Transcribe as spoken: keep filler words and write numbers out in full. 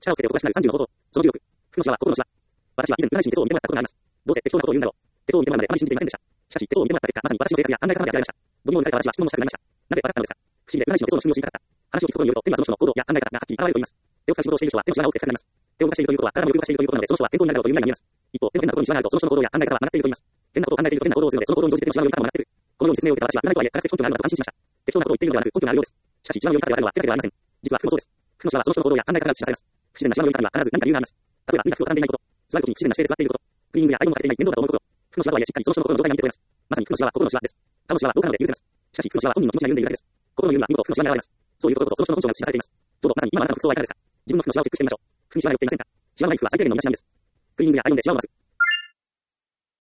力をつけて男らしくなるさんじゅうの方法。そのじゅうろく。負の手話は心の手話。私は以前占い師に手相を見てもらったことがあります。どうせ適当なことを言うんだろう。手相を見てもらうまであまり信じていませんでした。しかし、手相を見てもらった結果、まさに私の性格や考え方まで当てられました。度肝を抜かれた私は質問もしたくなりました。なぜ笑ったのですか。不思議で占い師の手相の信用をしにかかった。話を聞くことによると、手にはその人の行動や考え方がはっきり現れると言います。手を使う仕事をしている人は手のシワが多くて深くなります。手を動かしているということは体も欲動かしているということなので、その人は健康になるだろうという未来が見えます。一方、手の変なことにシワがあると、その人の行動や考え方は曲がっていると言います。変なことを考えていると変な行動をするので、その行動に乗じて手のシワの読み方も曲がっている。このように説明を受けた私は、占いとはいえ、科学的根拠があるのだと安心しました。適当なことを言っているのではなく、根拠があるようです。しかし、シワの読み方であるのは手だけではありません。実は服もそうです。服のシワはその人の行動や考え方が示されます。不自然なシワの読み方には必ず何か理由があります。例えば、耳が服を畳んでいないこと、座るときに不自然な姿勢で座っていること、クリーニングやアイロンをかけていない面倒だと思うこと、服のシワとはいえしっかりその人の心の状態が見て取れます。まさに服のシワは心のシワです。顔のシワは老化なので許せます。しかし、服のシワは本人の気持ちが緩んでいるだけです。心の緩みは見事服のシワに現れます。そういうことこそその人の本性が映し出されています。どうぞ、まさに今あなたの服装はいかがですか。自分の服のシワをチェックしてみましょう。服にシワが寄っていませんか。シワのない服は最低限の身だしなみです。クリーニングやアイロンでシワを伸ばす。